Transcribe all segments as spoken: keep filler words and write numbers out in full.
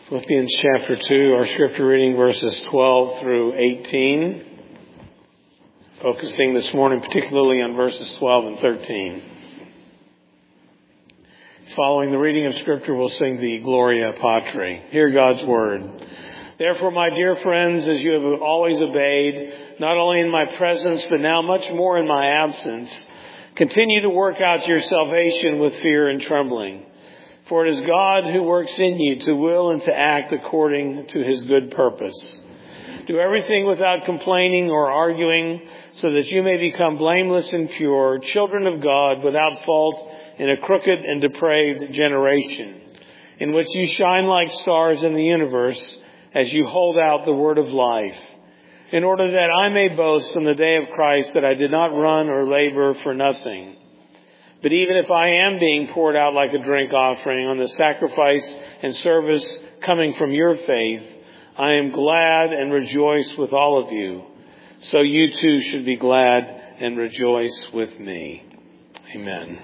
Philippians chapter two, our scripture reading verses twelve through eighteen. Focusing this morning particularly on verses twelve and thirteen. Following the reading of scripture, we'll sing the Gloria Patri. Hear God's word. Therefore, my dear friends, as you have always obeyed, not only in my presence, but now much more in my absence, continue to work out your salvation with fear and trembling. For it is God who works in you to will and to act according to his good purpose. Do everything without complaining or arguing, so that you may become blameless and pure, children of God without fault in a crooked and depraved generation, in which you shine like stars in the universe as you hold out the word of life, in order that I may boast on the day of Christ that I did not run or labor for nothing. But even if I am being poured out like a drink offering on the sacrifice and service coming from your faith, I am glad and rejoice with all of you. So you too should be glad and rejoice with me. Amen.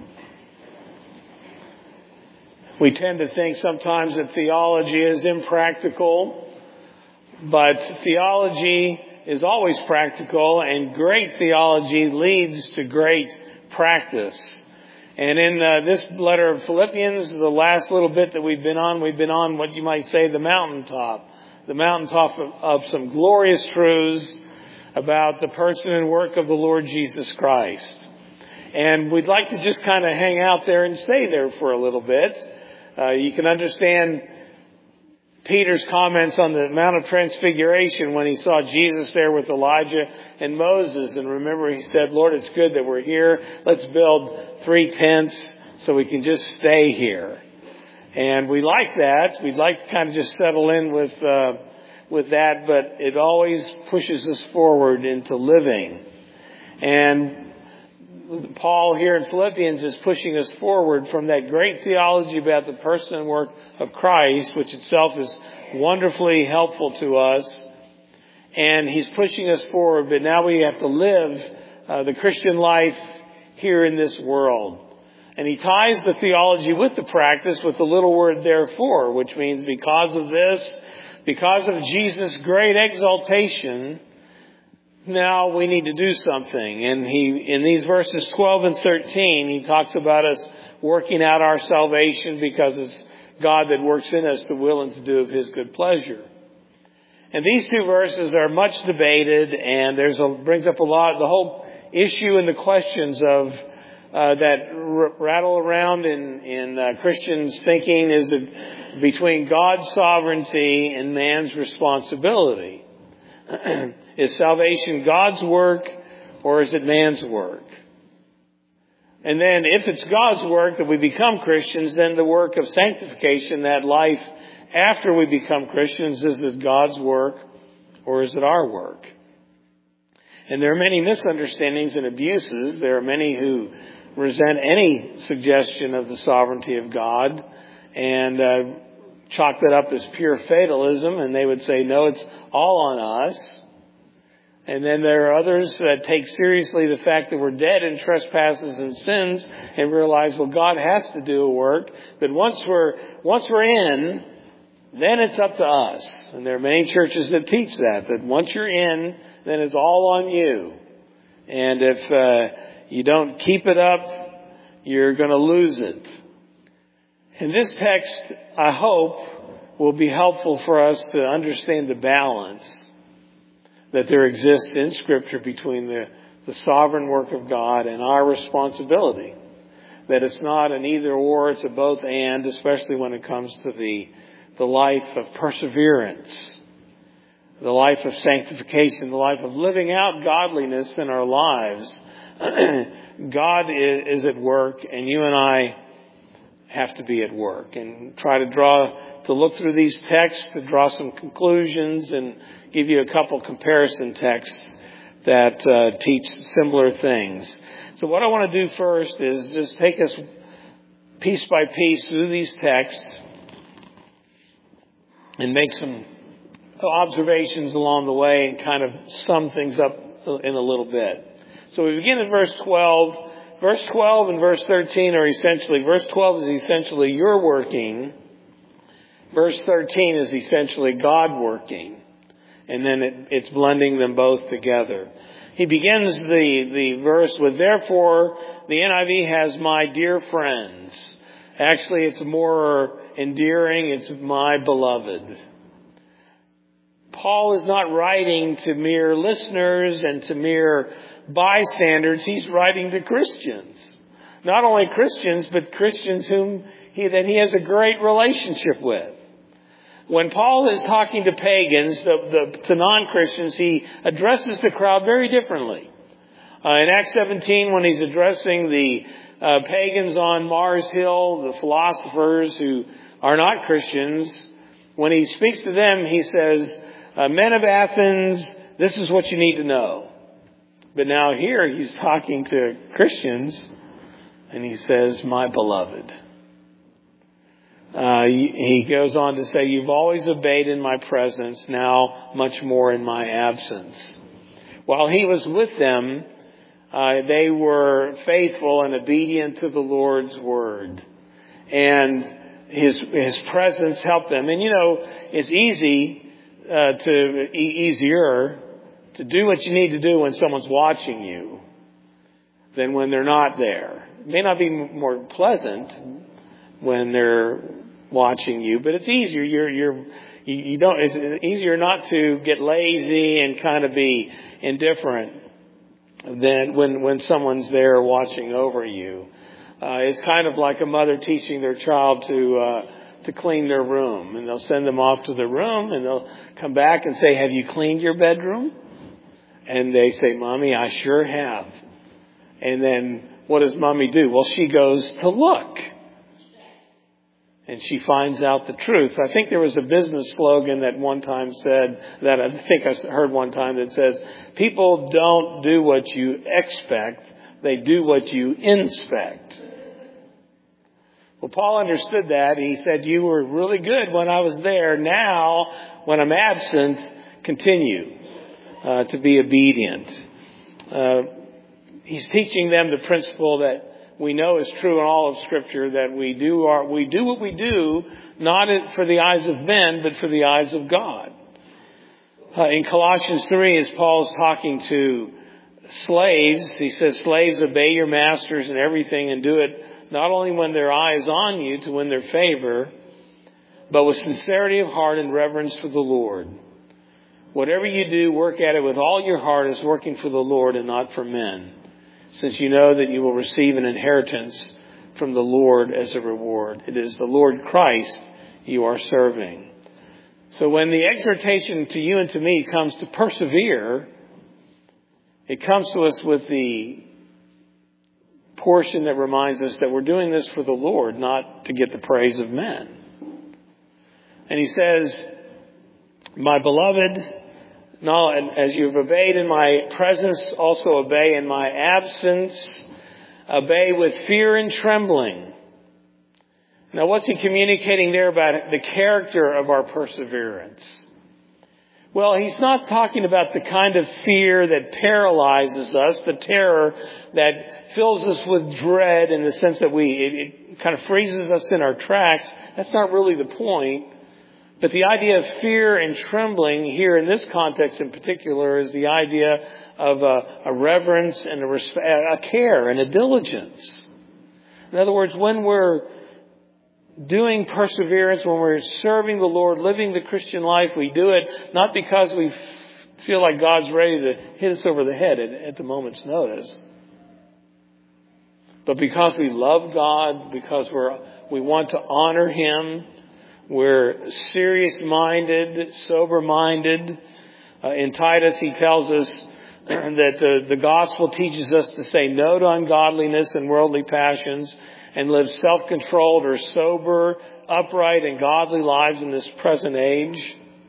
We tend to think sometimes that theology is impractical, but theology is always practical, and great theology leads to great practice. And in uh, this letter of Philippians, the last little bit that we've been on, we've been on what you might say the mountaintop. The mountaintop of, of some glorious truths about the person and work of the Lord Jesus Christ. And we'd like to just kind of hang out there and stay there for a little bit. Uh, you can understand Peter's comments on the Mount of Transfiguration when he saw Jesus there with Elijah and Moses. And remember, he said, Lord, it's good that we're here. Let's build three tents so we can just stay here. And we like that. We'd like to kind of just settle in with, uh, with that, but it always pushes us forward into living. And Paul here in Philippians is pushing us forward from that great theology about the person and work of Christ, which itself is wonderfully helpful to us. And he's pushing us forward, but now we have to live uh, the Christian life here in this world. And he ties the theology with the practice with the little word therefore, which means because of this, because of Jesus' great exaltation, now we need to do something. And he, in these verses twelve and thirteen, he talks about us working out our salvation because it's God that works in us to will and to do of his good pleasure. And these two verses are much debated, and there's a, brings up a lot, the whole issue and the questions of, uh, that r- rattle around in, in uh, Christians' thinking is it between God's sovereignty and man's responsibility. Is salvation God's work or is it man's work? And then if it's God's work that we become Christians, then the work of sanctification, that life after we become Christians, is it God's work or is it our work? And there are many misunderstandings and abuses. There are many who resent any suggestion of the sovereignty of God and uh, chalk that up as pure fatalism, and they would say, no, it's all on us. And then there are others that take seriously the fact that we're dead in trespasses and sins and realize, well, God has to do a work, but once we're, once we're in, then it's up to us. And there are many churches that teach that, that once you're in, then it's all on you. And if uh, you don't keep it up, you're going to lose it. And this text, I hope, will be helpful for us to understand the balance that there exists in Scripture between the, the sovereign work of God and our responsibility. That it's not an either or, it's a both and, especially when it comes to the, the life of perseverance, the life of sanctification, the life of living out godliness in our lives. God is at work, and you and I have to be at work, and try to draw, to look through these texts, to draw some conclusions and give you a couple comparison texts that uh, teach similar things. So what I want to do first is just take us piece by piece through these texts and make some observations along the way and kind of sum things up in a little bit. So we begin at verse twelve. Verse twelve and verse thirteen are essentially, verse twelve is essentially you're working, Verse thirteen is essentially God working. And then it, it's blending them both together. He begins the, the verse with, therefore, the N I V has my dear friends. Actually, it's more endearing. It's my beloved. Paul is not writing to mere listeners and to mere bystanders. He's writing to Christians. Not only Christians, but Christians whom he, that he has a great relationship with. When Paul is talking to pagans, the, the, to non-Christians, he addresses the crowd very differently. Uh, in Acts seventeen, when he's addressing the uh, pagans on Mars Hill, the philosophers who are not Christians, when he speaks to them, he says, uh, men of Athens, this is what you need to know. But now here he's talking to Christians, and he says, my beloved. Uh, he goes on to say, you've always obeyed in my presence, now much more in my absence. While he was with them, uh, they were faithful and obedient to the Lord's word. And his his presence helped them. And you know, it's easy uh, to, e- easier to do what you need to do when someone's watching you than when they're not there. It may not be more pleasant when they're watching you, but it's easier. You're, you're, you, you don't, it's easier not to get lazy and kind of be indifferent than when, when someone's there watching over you. Uh, it's kind of like a mother teaching their child to, uh, to clean their room, and they'll send them off to the room and they'll come back and say, have you cleaned your bedroom? And they say, Mommy, I sure have. And then what does Mommy do? Well, she goes to look. And she finds out the truth. I think there was a business slogan that one time said, that I think I heard one time that says, people don't do what you expect, they do what you inspect. Well, Paul understood that. He said, you were really good when I was there. Now, when I'm absent, continue uh, to be obedient. Uh, he's teaching them the principle that we know is true in all of Scripture, that we do our, we do what we do, not for the eyes of men, but for the eyes of God. Uh, in Colossians three, as Paul's talking to slaves, he says, slaves, obey your masters in everything and do it not only when their eye is on you to win their favor, but with sincerity of heart and reverence for the Lord. Whatever you do, work at it with all your heart as working for the Lord and not for men, since you know that you will receive an inheritance from the Lord as a reward. It is the Lord Christ you are serving. So when the exhortation to you and to me comes to persevere, it comes to us with the portion that reminds us that we're doing this for the Lord, not to get the praise of men. And he says, my beloved, no, and as you've obeyed in my presence, also obey in my absence. Obey with fear and trembling. Now, what's he communicating there about the character of our perseverance? Well, he's not talking about the kind of fear that paralyzes us, the terror that fills us with dread in the sense that we, it, it kind of freezes us in our tracks. That's not really the point. But the idea of fear and trembling here in this context in particular is the idea of a, a reverence and a, respect, a care and a diligence. In other words, when we're doing perseverance, when we're serving the Lord, living the Christian life, we do it not because we feel like God's ready to hit us over the head at, at the moment's notice, but because we love God, because we're we want to honor Him. We're serious-minded, sober-minded. Uh, in Titus, he tells us that the, the gospel teaches us to say no to ungodliness and worldly passions and live self-controlled or sober, upright, and godly lives in this present age.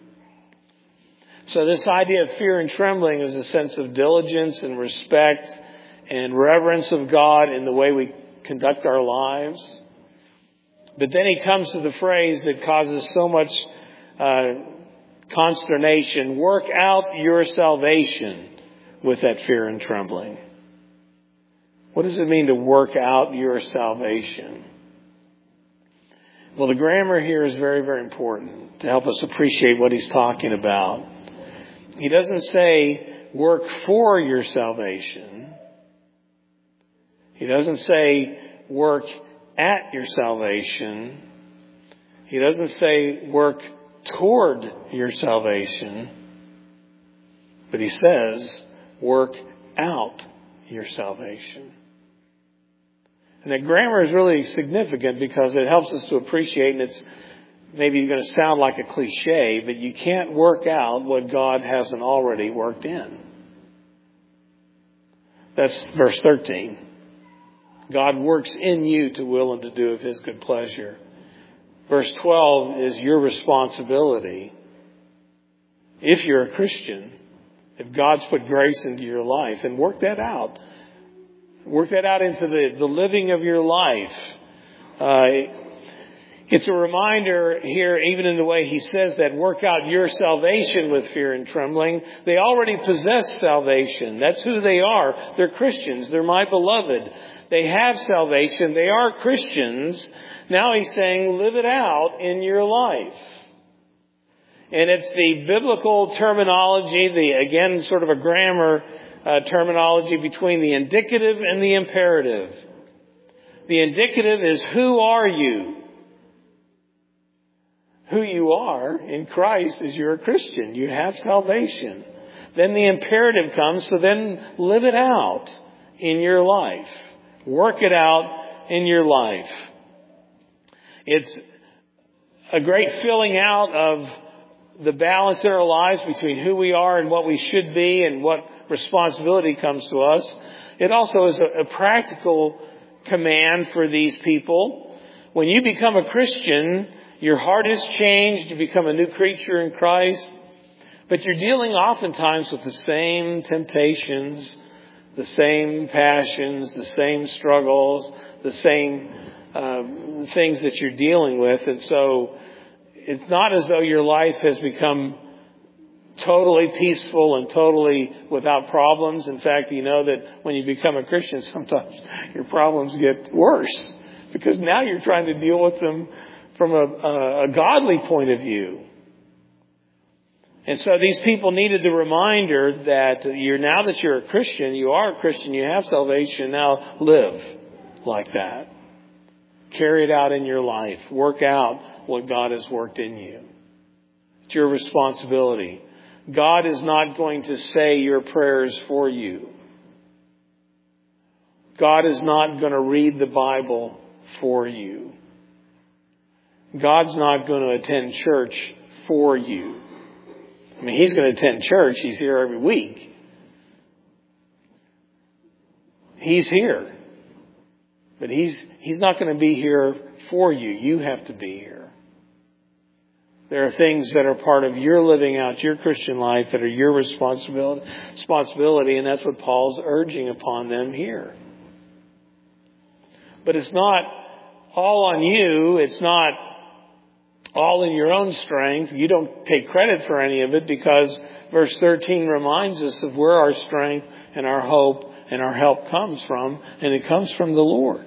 So this idea of fear and trembling is a sense of diligence and respect and reverence of God in the way we conduct our lives. But then he comes to the phrase that causes so much uh, consternation. Work out your salvation with that fear and trembling. What does it mean to work out your salvation? Well, the grammar here is very, very important to help us appreciate what he's talking about. He doesn't say work for your salvation. He doesn't say work at your salvation. He doesn't say work toward your salvation. But he says work out your salvation. And that grammar is really significant because it helps us to appreciate, and it's maybe going to sound like a cliche, but you can't work out what God hasn't already worked in. That's verse thirteen. God works in you to will and to do of his good pleasure. Verse twelve is your responsibility. If you're a Christian, if God's put grace into your life, and work that out. Work that out into the, the living of your life. Uh, it's a reminder here, even in the way he says that, work out your salvation with fear and trembling. They already possess salvation. That's who they are. They're Christians. They're my beloved. They have salvation. They are Christians. Now he's saying, live it out in your life. And it's the biblical terminology, the, again, sort of a grammar Uh, terminology between the indicative and the imperative. The indicative is, who are you? Who you are in Christ is you're a Christian. You have salvation. Then the imperative comes, so then live it out in your life. Work it out in your life. It's a great filling out of the balance in our lives between who we are and what we should be and what responsibility comes to us. It also is a, a practical command for these people. When you become a Christian, your heart is changed. You become a new creature in Christ. But you're dealing oftentimes with the same temptations, the same passions, the same struggles, the same uh, things that you're dealing with. And so it's not as though your life has become totally peaceful and totally without problems. In fact, you know that when you become a Christian, sometimes your problems get worse because now you're trying to deal with them from a, a, a godly point of view. And so these people needed the reminder that you're, now that you're a Christian, you are a Christian, you have salvation, now live like that. Carry it out in your life. Work out what God has worked in you. It's your responsibility. God is not going to say your prayers for you. God is not going to read the Bible for you. God's not going to attend church for you. I mean, he's going to attend church. He's here every week. He's here. But he's, he's not going to be here for you. You have to be here. There are things that are part of your living out your Christian life that are your responsibility, responsibility, and that's what Paul's urging upon them here. But it's not all on you. It's not all in your own strength. You don't take credit for any of it because verse thirteen reminds us of where our strength and our hope and our help comes from, and it comes from the Lord.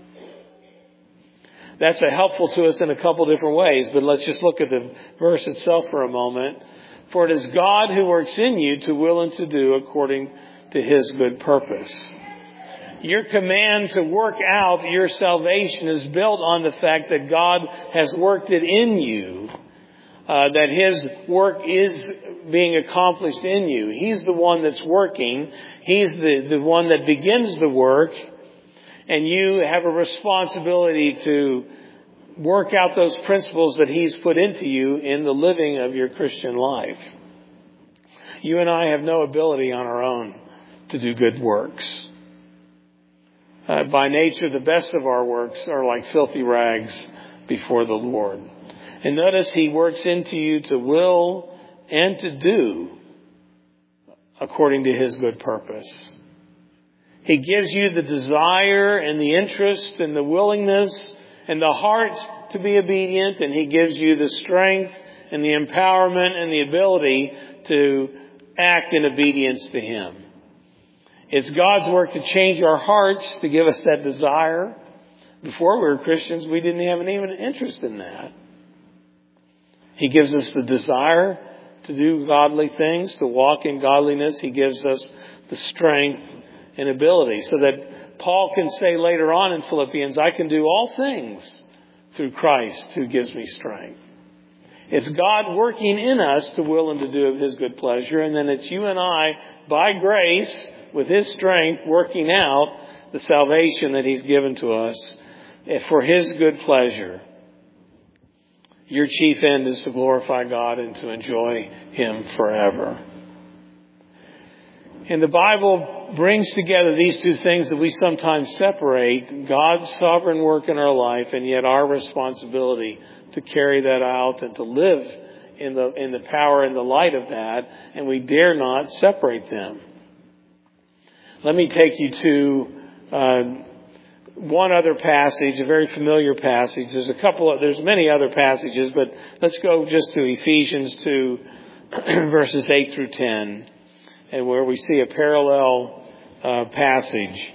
That's a helpful to us in a couple different ways, but let's just look at the verse itself for a moment. For it is God who works in you to will and to do according to his good purpose. Your command to work out your salvation is built on the fact that God has worked it in you, uh, that his work is being accomplished in you. He's the one that's working. He's the, the one that begins the work. And you have a responsibility to work out those principles that he's put into you in the living of your Christian life. You and I have no ability on our own to do good works. Uh, by nature, the best of our works are like filthy rags before the Lord. And notice he works into you to will and to do according to his good purpose. He gives you the desire and the interest and the willingness and the heart to be obedient. And he gives you the strength and the empowerment and the ability to act in obedience to him. It's God's work to change our hearts, to give us that desire, Before we were Christians, we didn't have even an interest in that. He gives us the desire to do godly things, to walk in godliness. He gives us the strength and ability so that Paul can say later on in Philippians, I can do all things through Christ who gives me strength. It's God working in us to will and to do of His good pleasure. And then it's you and I, by grace, with His strength, working out the salvation that He's given to us for His good pleasure. Your chief end is to glorify God and to enjoy Him forever. And the Bible brings together these two things that we sometimes separate, God's sovereign work in our life and yet our responsibility to carry that out and to live in the in the power and the light of that, and we dare not separate them. Let me take you to uh, one other passage, a very familiar passage. There's a couple of, there's many other passages, but let's go just to Ephesians two, verses eight through ten, and where we see a parallel uh, passage.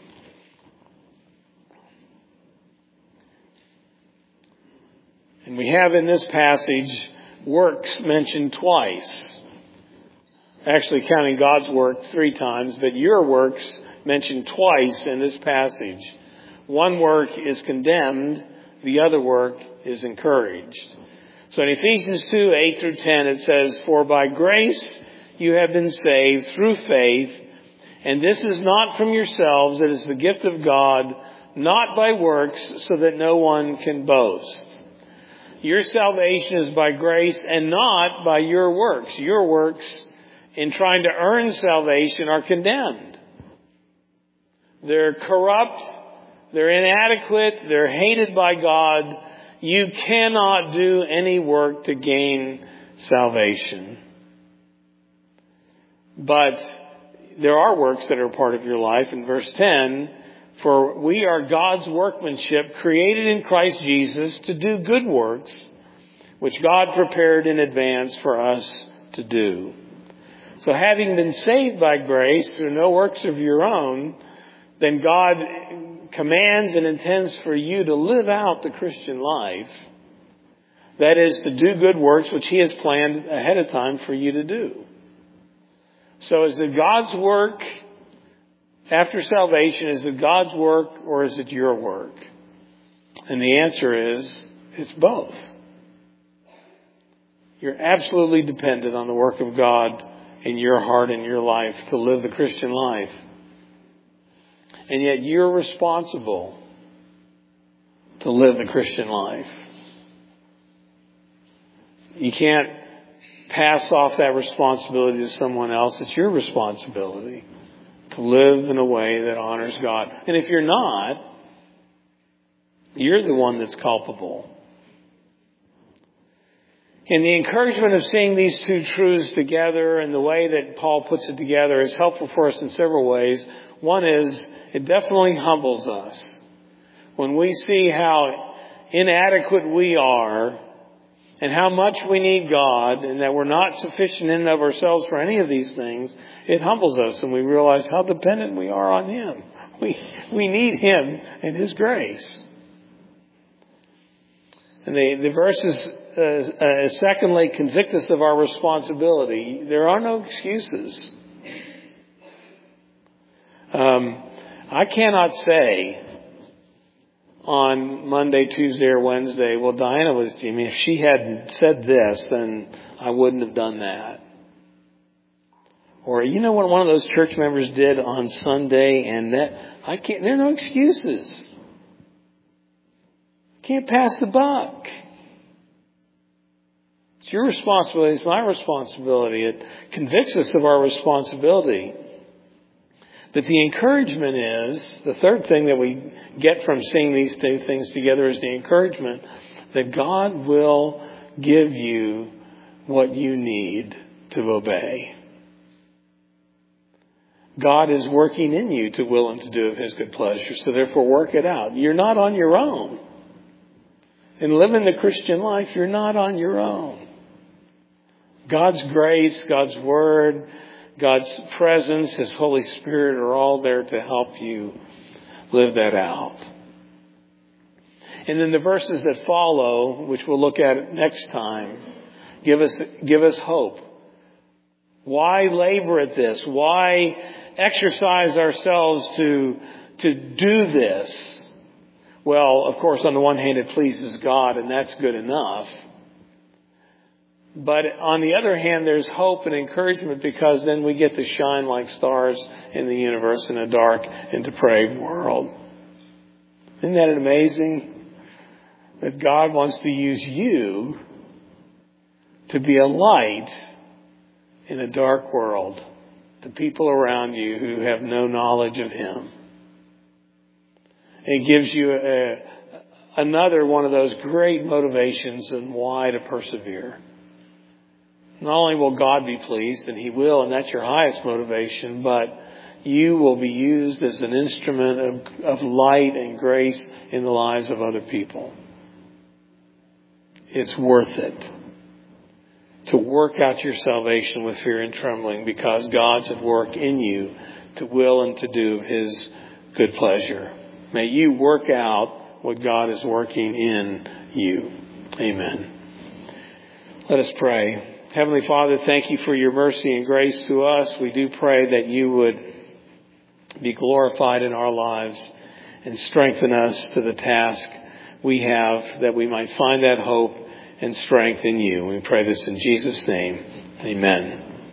And we have in this passage works mentioned twice. Actually counting God's work three times, but your works mentioned twice in this passage. One work is condemned, the other work is encouraged. So in Ephesians two, eight through ten, it says, For by grace you have been saved through faith, and this is not from yourselves, it is the gift of God, not by works, so that no one can boast. Your salvation is by grace and not by your works. Your works in trying to earn salvation are condemned. They're corrupt. They're inadequate. They're hated by God. You cannot do any work to gain salvation. But there are works that are part of your life. In verse ten, for we are God's workmanship, created in Christ Jesus to do good works, which God prepared in advance for us to do. So having been saved by grace through no works of your own, then God commands and intends for you to live out the Christian life. That is, to do good works which He has planned ahead of time for you to do. So is it God's work after salvation? Is it God's work or is it your work? And the answer is, it's both. You're absolutely dependent on the work of God in your heart and your life to live the Christian life. And yet you're responsible to live the Christian life. You can't pass off that responsibility to someone else. It's your responsibility to live in a way that honors God. And if you're not, you're the one that's culpable. And the encouragement of seeing these two truths together and the way that Paul puts it together is helpful for us in several ways. One is, it definitely humbles us. When we see how inadequate we are and how much we need God and that we're not sufficient in and of ourselves for any of these things, it humbles us and we realize how dependent we are on Him. We, we need Him and His grace. And the, the verses, uh, uh, secondly, convict us of our responsibility. There are no excuses. Um, I cannot say on Monday, Tuesday, or Wednesday, well, Diana was, I mean, if she hadn't said this, then I wouldn't have done that. Or, you know what one of those church members did on Sunday, and that, I can't, there are no excuses. Can't pass the buck. It's your responsibility. It's my responsibility. It convicts us of our responsibility. But the encouragement is, the third thing that we get from seeing these two things together is the encouragement that God will give you what you need to obey. God is working in you to will and to do of His good pleasure. So therefore work it out. You're not on your own. In living the Christian life, you're not on your own. God's grace, God's Word, God's presence, His Holy Spirit are all there to help you live that out. And then the verses that follow, which we'll look at next time, give us, give us hope. Why labor at this? Why exercise ourselves to, to do this? Well, of course, on the one hand, it pleases God, and that's good enough. But on the other hand, there's hope and encouragement, because then we get to shine like stars in the universe in a dark and depraved world. Isn't that amazing? That God wants to use you to be a light in a dark world to people around you who have no knowledge of Him. It gives you a, another one of those great motivations and why to persevere. Not only will God be pleased, and He will, and that's your highest motivation, but you will be used as an instrument of, of light and grace in the lives of other people. It's worth it to work out your salvation with fear and trembling, because God's at work in you to will and to do His good pleasure. May you work out what God is working in you. Amen. Let us pray. Heavenly Father, thank you for your mercy and grace to us. We do pray that you would be glorified in our lives and strengthen us to the task we have, that we might find that hope and strength in you. We pray this in Jesus' name. Amen.